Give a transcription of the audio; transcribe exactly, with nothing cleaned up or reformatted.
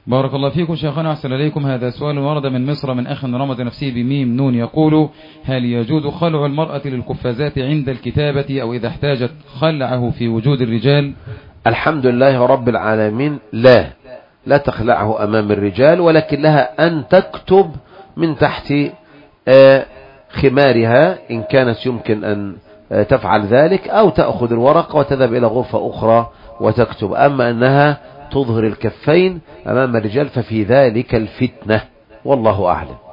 بارك الله فيكم شيخنا، أحسن إليكم. هذا سؤال ورد من مصر من أخ رمض نفسه بميم نون، يقول: هل يجوز خلع المرأة للقفازات عند الكتابة أو إذا احتاجت خلعه في وجود الرجال؟ الحمد لله رب العالمين، لا لا تخلعه أمام الرجال، ولكن لها أن تكتب من تحت خمارها إن كانت يمكن أن تفعل ذلك، أو تأخذ الورقة وتذهب إلى غرفة أخرى وتكتب. أما أنها تظهر الكفين أمام الرجال ففي ذلك الفتنة، والله أعلم.